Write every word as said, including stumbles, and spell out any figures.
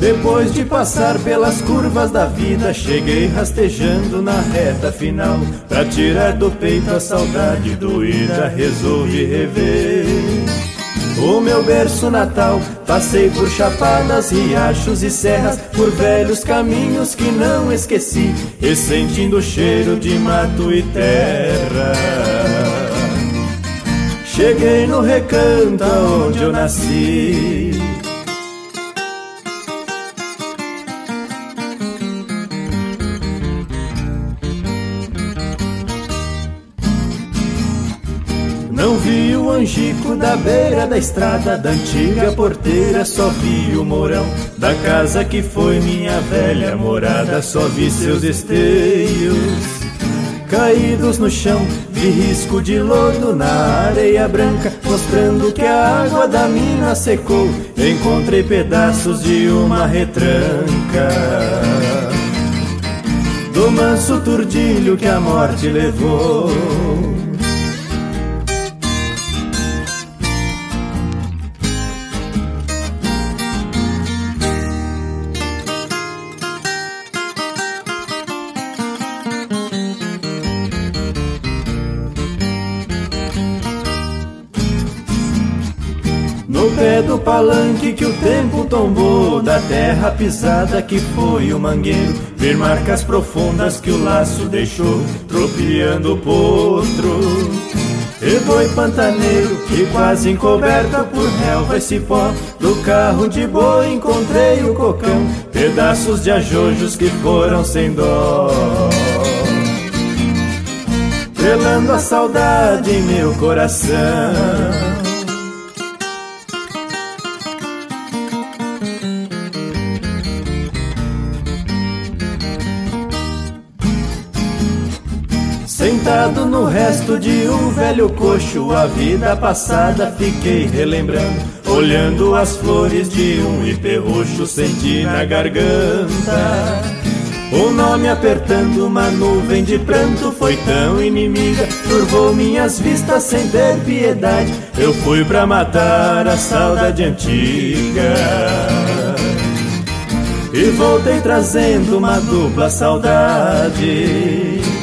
Depois de passar pelas curvas da vida, cheguei rastejando na reta final. Pra tirar do peito a saudade doída, resolvi rever o meu berço natal. Passei por chapadas, riachos e serras, por velhos caminhos que não esqueci, e sentindo o cheiro de mato e terra, cheguei no recanto onde eu nasci. Não vi o angico da beira da estrada, da antiga porteira só vi o mourão da casa que foi minha velha morada. Só vi seus esteios caídos no chão, vi risco de lodo na areia branca, mostrando que a água da mina secou. Encontrei pedaços de uma retranca do manso turdilho que a morte levou. No pé do palanque que o tempo tombou, da terra pisada que foi o mangueiro, ver marcas profundas que o laço deixou, tropeando o potro e boi pantaneiro, e quase encoberta por relva e cipó. Do carro de boi encontrei o cocão, pedaços de ajojos que foram sem dó, velando a saudade em meu coração. Sentado no resto de um velho coxo, a vida passada fiquei relembrando, olhando as flores de um ipê roxo, senti na garganta o nome apertando. Uma nuvem de pranto foi tão inimiga, turvou minhas vistas sem ter piedade. Eu fui pra matar a saudade antiga e voltei trazendo uma dupla saudade.